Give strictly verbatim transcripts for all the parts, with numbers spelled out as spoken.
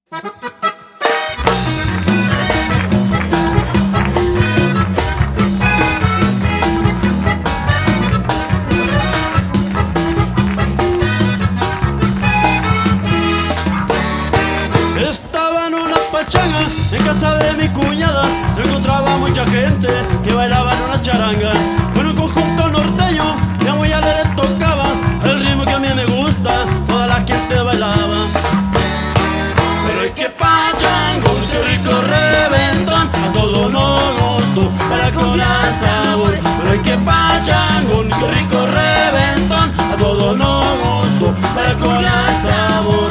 En casa de mi cuñada se encontraba mucha gente que bailaba en una charanga con un conjunto norteño que muy alegre tocaba el ritmo que a mí me gusta, toda la gente bailaba. Pero es que pachango, qué rico reventón, a todo nos gustó, para con la sabor. Pero es que pachango, qué rico reventón, a todo nos gustó, para con la sabor.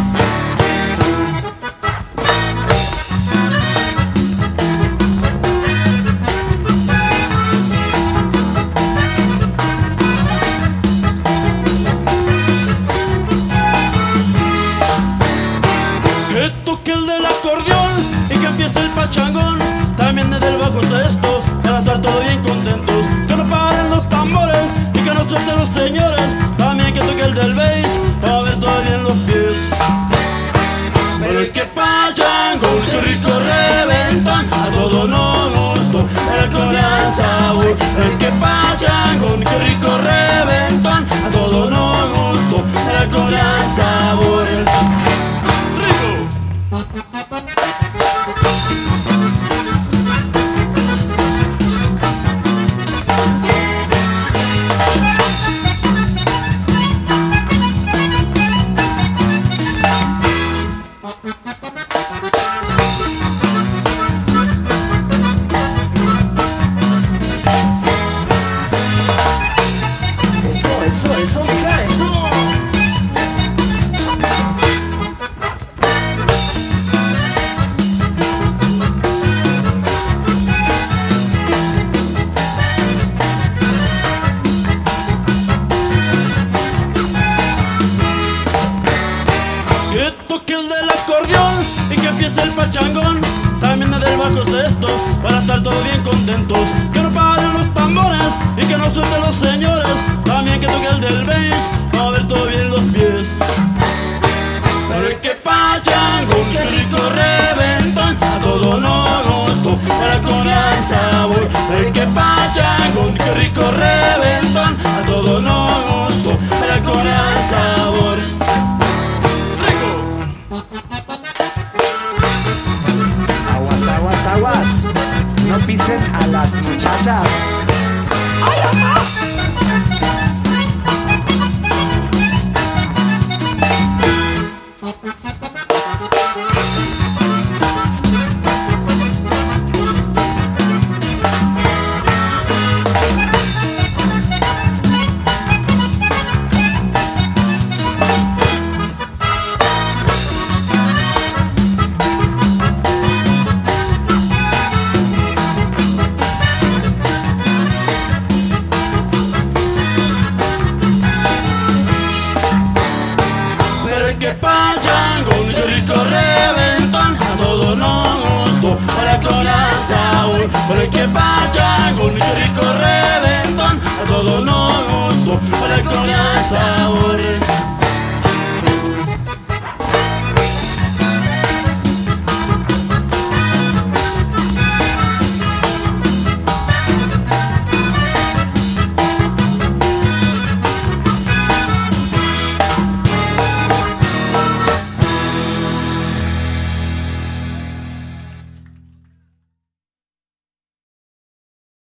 Que el del acordeón y que empiece el pachangón, también desde el bajo sexto, para estar todos bien contentos. Que no paren los tambores y que no suelten los señores, también que toque el del bass, para ver todo bien los pies. Pero el que pachangón, qué rico reventón, a todo nos gustó, el con sabor. El que pachangón, qué rico reventón, a todo nos gustó, el con sabor. Que el del acordeón y que empiece el pachangón, también del bajo sexto, para estar todos bien contentos. Que no paren los tambores y que no suelten los señores, también que toque el del bass, para ver todo bien los pies. Pero es que pachangón, qué rico reventón, a todo nos gustó, para con el sabor. Pero es que pachangón, qué rico reventón, a todo nos gustó, para con el sabor. Aguas, aguas, no pisen a las muchachas. ¡Ay, mamá! Que pachangón, qué rico reventón, a todo nos gustó, para con la sabor. Pero que pachangón, qué rico reventón, a todo nos gustó, para con la sabor.